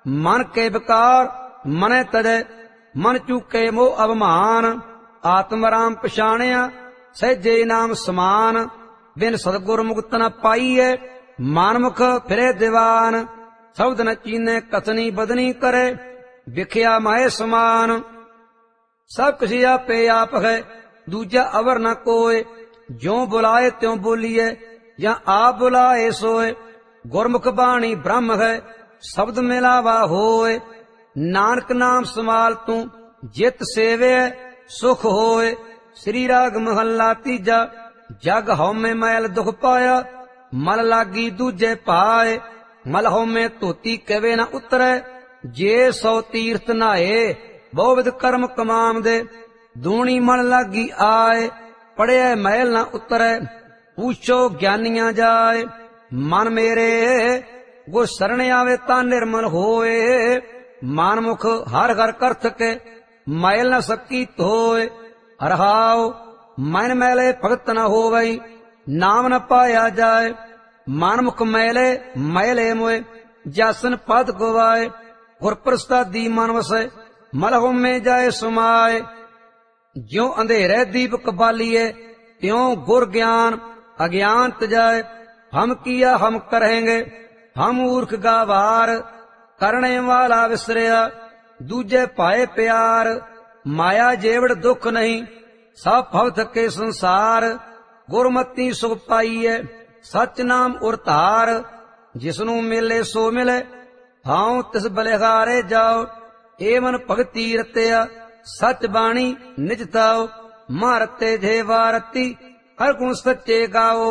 मन के विकार मनै तजै, मन चूके मोह अभिमान। आत्म राम पछाणिया सहजे नाम समान, बिन सतगुर मुक्त न पाईए, मानमुख फिरे दीवान। शब्द न चीने कथनी बदनी करे, विख्या माए समान। सब किसी आपे आप है, दूजा अवर न कोय, ज्यों बुलाए त्यों बोलिए, या आप बुलाए सोए। गुरमुख बाणी ब्रह्म है, शब्द मिलावा होए। नानक नाम संभाल तू जित सेवे, सुख होए। श्री राग महला तीजा, जग हउमੈ मैल दुख पाया, मल लागी दूजे पाए। मल हउमੈ धोती कवे न उतरै, जे 100 तीर्थ नहाए, बहुविध कर्म कमाम दे। दूनी मल लागी आए, पड़िया मैल न उतरै, पूछो ज्ञानियां जाए। मन मेरे गुर शरण आवे ता निर्मल होए, मानमुख हर हर करथ के, मैल न सकी धोए। हरहाओ मन मैले भगत न होवई, नाम न पाया जाए। मानमुख मैले मैले मोए, जासन पद गवाए। गुर प्रसादी मन वसै, मल हउमੈ जाए समाए। ज्यों अंधेरे दीपक बालिए, त्यों गुर ज्ञान अज्ञान तजाए। हम किया हम करेंगे, हम मूर्ख गावार, करने वाला विसरिया, दूजे पाए प्यार। माया जेवड़ दुख नहीं, सब भवत के संसार। गुरमती सुख पाईए, सच नाम उरतार। जिसनू मिले सो मिले, हाउ तिस बलिहारे जाओ। ए मन भगती रतिया, सच बाणी निज ताओ। मारते जे वारती, हर गुण सच्चे गाओ।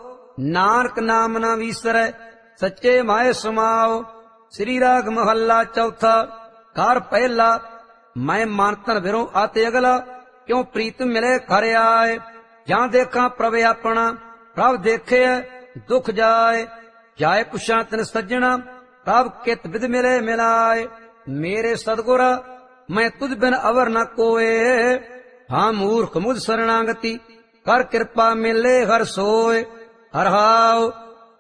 नानक नाम न विसरै, सच्चे माए समाओ। श्री राग महला चौथा, कार पहला। मैं मानतन विरों आते अगला, क्यों प्रीत मिले घर आए। जहां देखा प्रभ अपना, प्रभ देखे दुख जाए। जाए पुछा तिन सज्जना, प्रभ कित विध मिले मिलाए। मेरे सतगुरा मैं तुझ बिन अवर न कोए, हाँ मूर्ख मुझ शरणागति, कर कृपा मिले हर सोए। हरहाओ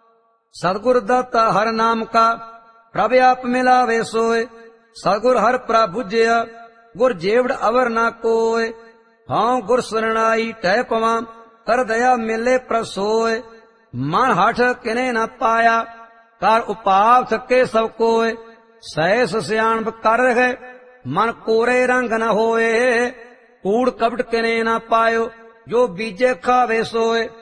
सतगुर दाता हर नाम का, प्रभ आप मिलावे सोए। सतगुर हर प्रभ बुझिया, गुर जेवड़ अवर न कोय। हाँ गुर शरणाई टह पवां, कर दया मिले प्रसोय। मन हठ किने न पाया, कर उपाव थके सब कोय। सहस सियाणप कर रहे, मन कोरे रंग न होए। कूड़ कपट किने न पायो, जो बीजे खावे सोए।